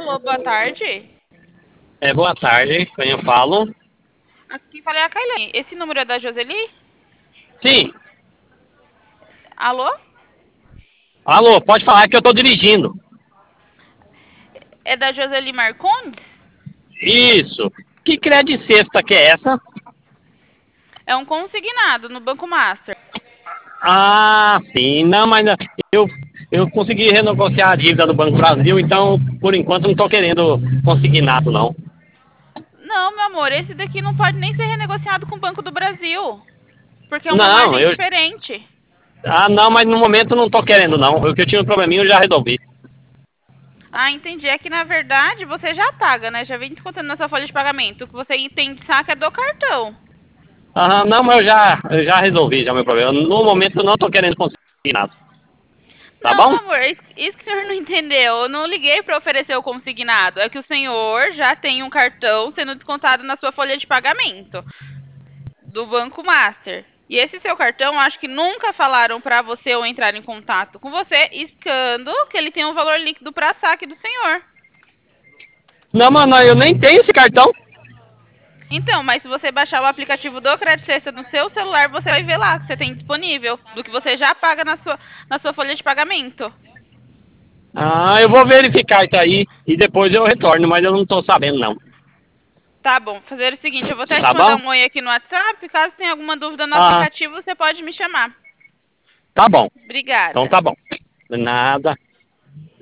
Alô, boa tarde. Boa tarde, quem eu falo? Aqui falei a Kailane. Esse número é da Joseli? Sim, Alô? alô, pode falar que eu tô dirigindo. É da Joseli Marcondes? Isso. Que crédito sexta que é essa? É um consignado no Banco Master. Ah, sim, não, mas eu, eu consegui renegociar a dívida do Banco Brasil, então, por enquanto, não tô querendo consignado, não. Não, meu amor, esse daqui não pode nem ser renegociado com o Banco do Brasil, porque é uma Não, margem diferente. não, mas no momento não tô querendo, não. O que eu tinha um probleminha eu já resolvi. Ah, entendi. É que na verdade você já paga, né? Já vem descontando na sua folha de pagamento. O que você tem de saque é do cartão. Aham, não, mas eu já resolvi já o meu problema. No momento eu não tô querendo consignado, tá Não, meu bom? amor, isso que o senhor não entendeu. Eu não liguei para oferecer o consignado. É que o senhor já tem um cartão sendo descontado na sua folha de pagamento do Banco Master. E esse seu cartão, acho que nunca falaram para você ou entrar em contato com você, iscando que ele tem um valor líquido para saque do senhor. Não, mano, eu nem tenho esse cartão. Então, mas se você baixar o aplicativo do Crédito Sexta no seu celular, você vai ver lá que você tem disponível, do que você já paga na sua folha de pagamento. Ah, eu vou verificar isso aí e depois eu retorno, mas eu não tô sabendo, não. Tá bom, fazer o seguinte, eu vou até te Tá mandar bom? um oi aqui no WhatsApp, caso tenha alguma dúvida no Ah, aplicativo, você pode me chamar. tá bom. Então Obrigada. tá bom. Nada.